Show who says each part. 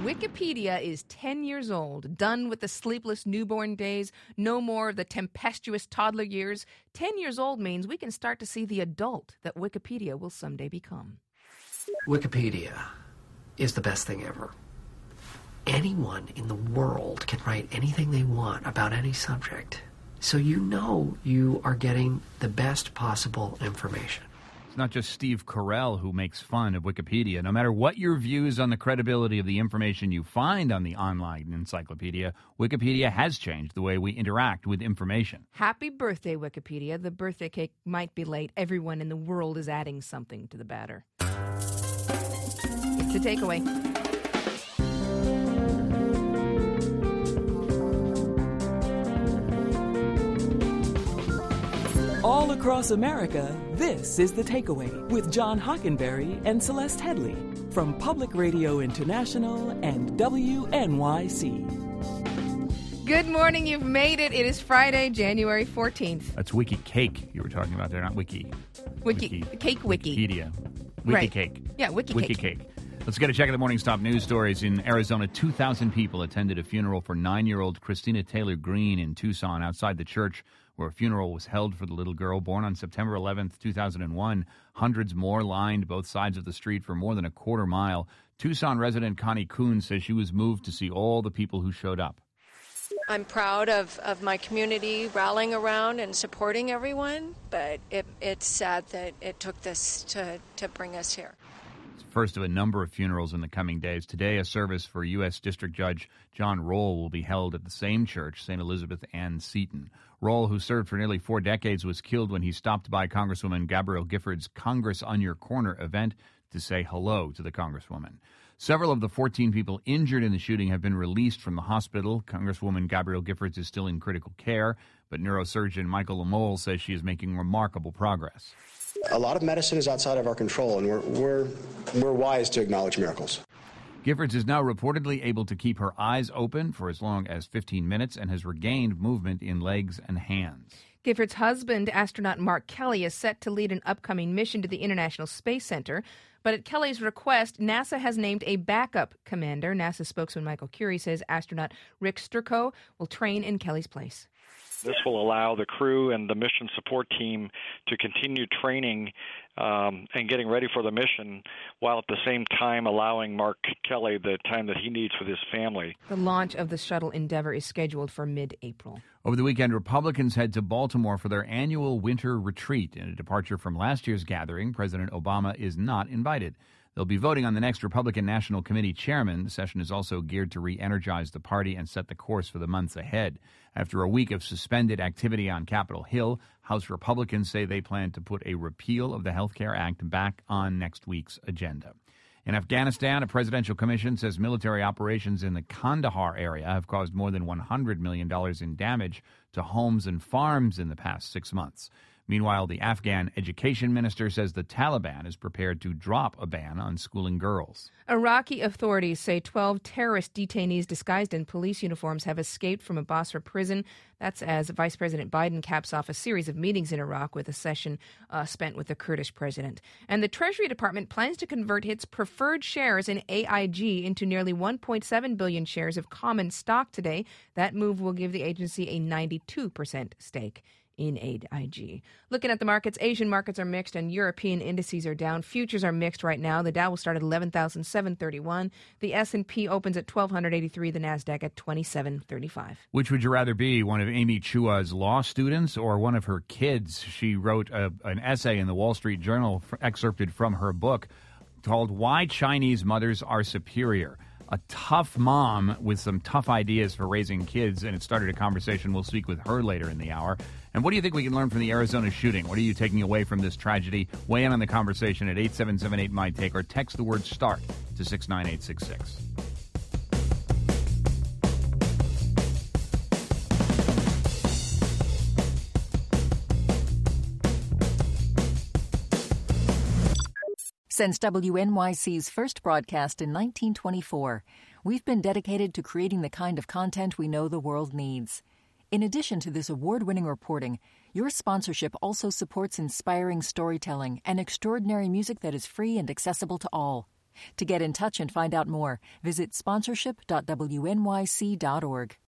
Speaker 1: Wikipedia is 10 years old, done with the sleepless newborn days, no more of the tempestuous toddler years. 10 years old means we can start to see the adult that Wikipedia will someday become.
Speaker 2: Wikipedia is the best thing ever. Anyone in the world can write anything they want about any subject. So you know you are getting the best possible information.
Speaker 3: It's not just Steve Carell who makes fun of Wikipedia. No matter what your views on the credibility of the information you find on the online encyclopedia, Wikipedia has changed the way we interact with information.
Speaker 1: Happy birthday, Wikipedia. The birthday cake might be late. Everyone in the world is adding something to the batter. It's a takeaway.
Speaker 4: All across America, this is The Takeaway with John Hockenberry and Celeste Headley from Public Radio International and WNYC.
Speaker 1: Good morning. You've made it. It is Friday, January 14th.
Speaker 3: That's Wiki Cake you were talking about there, not Wiki.
Speaker 1: Cake Wiki.
Speaker 3: Wikipedia. Wiki
Speaker 1: Right.
Speaker 3: Cake.
Speaker 1: Yeah, Wiki
Speaker 3: Wiki
Speaker 1: Cake.
Speaker 3: Cake. Let's get a check of the morning's top news stories. In Arizona, 2,000 people attended a funeral for 9-year-old Christina Taylor Greene in Tucson outside the church where a funeral was held for the little girl born on September 11th, 2001. Hundreds more lined both sides of the street for more than a quarter mile. Tucson resident Connie Kuhn says she was moved to see all the people who showed up.
Speaker 5: I'm proud of my community rallying around and supporting everyone, but it's sad that it took this to bring us here.
Speaker 3: It's the first of a number of funerals in the coming days. Today, a service for U.S. District Judge John Rohl will be held at the same church, St. Elizabeth Ann Seton. Rohl, who served for nearly 4 decades, was killed when he stopped by Congresswoman Gabrielle Giffords' Congress on Your Corner event to say hello to the Congresswoman. Several of the 14 people injured in the shooting have been released from the hospital. Congresswoman Gabrielle Giffords is still in critical care, but neurosurgeon Michael Lamole says she is making remarkable progress.
Speaker 6: A lot of medicine is outside of our control, and we're wise to acknowledge miracles.
Speaker 3: Giffords is now reportedly able to keep her eyes open for as long as 15 minutes and has regained movement in legs and hands.
Speaker 1: Giffords' husband, astronaut Mark Kelly, is set to lead an upcoming mission to the International Space Center. But at Kelly's request, NASA has named a backup commander. NASA spokesman Michael Curie says astronaut Rick Sturckow will train in Kelly's place.
Speaker 7: This will allow the crew and the mission support team to continue training and getting ready for the mission, while at the same time allowing Mark Kelly the time that he needs with his family.
Speaker 1: The launch of the shuttle Endeavour is scheduled for mid-April.
Speaker 3: Over the weekend, Republicans head to Baltimore for their annual winter retreat. In a departure from last year's gathering, President Obama is not invited. They'll be voting on the next Republican National Committee chairman. The session is also geared to re-energize the party and set the course for the months ahead. After a week of suspended activity on Capitol Hill, House Republicans say they plan to put a repeal of the Health Care Act back on next week's agenda. In Afghanistan, a presidential commission says military operations in the Kandahar area have caused more than $100 million in damage to homes and farms in the past 6 months. Meanwhile, the Afghan education minister says the Taliban is prepared to drop a ban on schooling girls.
Speaker 1: Iraqi authorities say 12 terrorist detainees disguised in police uniforms have escaped from a Basra prison. That's as Vice President Biden caps off a series of meetings in Iraq with a session spent with the Kurdish president. And the Treasury Department plans to convert its preferred shares in AIG into nearly 1.7 billion shares of common stock today. That move will give the agency a 92% stake in AIG. Looking at the markets, Asian markets are mixed and European indices are down. Futures are mixed right now. The Dow will start at 11,731. The S&P opens at 1,283. The Nasdaq at 2,735.
Speaker 3: Which would you rather be, one of Amy Chua's law students or one of her kids? She wrote an essay in the Wall Street Journal excerpted from her book called Why Chinese Mothers Are Superior. A tough mom with some tough ideas for raising kids, and it started a conversation. We'll speak with her later in the hour. And what do you think we can learn from the Arizona shooting? What are you taking away from this tragedy? Weigh in on the conversation at 877-8-MY-TAKE or text the word START to 69866.
Speaker 8: Since WNYC's first broadcast in 1924, we've been dedicated to creating the kind of content we know the world needs. In addition to this award-winning reporting, your sponsorship also supports inspiring storytelling and extraordinary music that is free and accessible to all. To get in touch and find out more, visit sponsorship.wnyc.org.